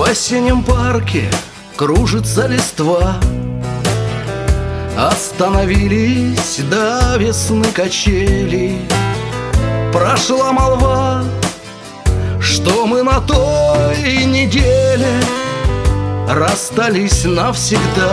осеннем парке кружится листва. Остановились до весны качели. Прошла молва, что мы на той неделе расстались навсегда.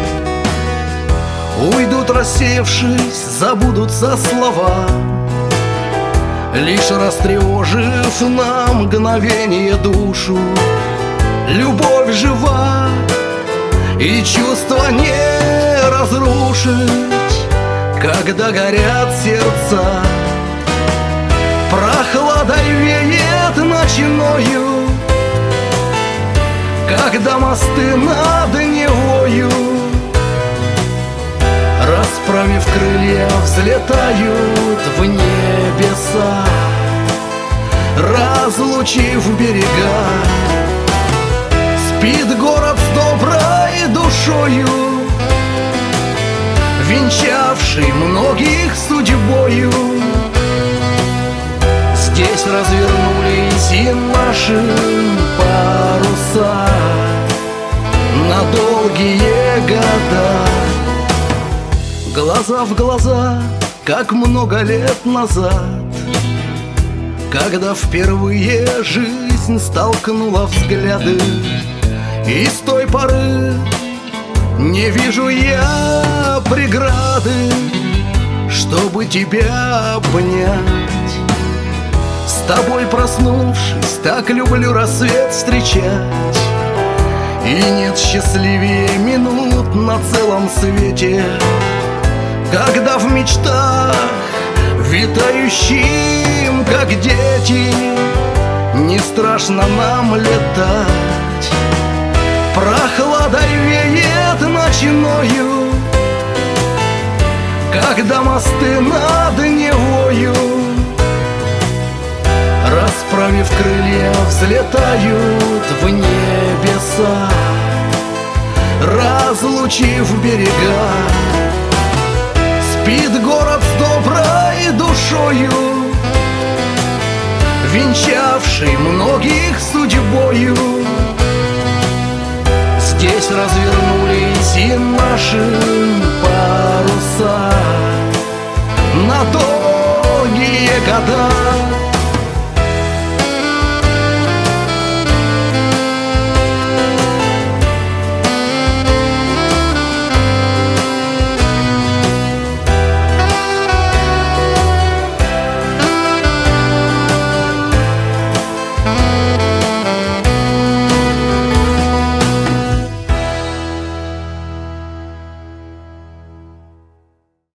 Уйдут, рассеявшись, забудутся слова, лишь растревожив на мгновение душу. Любовь жива, и чувства не разрушить, когда горят сердца. Прохладой веет ночною, когда мосты над Невою, расправив крылья, взлетают в небеса, разлучив берега. Спит город с доброй душою, венчавший многих судьбою. Здесь развернулись и наши паруса на долгие года. Глаза в глаза, как много лет назад, когда впервые жизнь столкнула взгляды. И с той поры не вижу я преграды, чтобы тебя обнять. С тобой проснувшись, так люблю рассвет встречать. И нет счастливее минут на целом свете, когда в мечтах, витающим, как дети, не страшно нам летать. Прохладой веет ночною, когда мосты над Невою, расправив крылья, взлетают в небеса, разлучив берега. Спит город с доброй душою, венчавший многих судьбою. Здесь развернулись и наши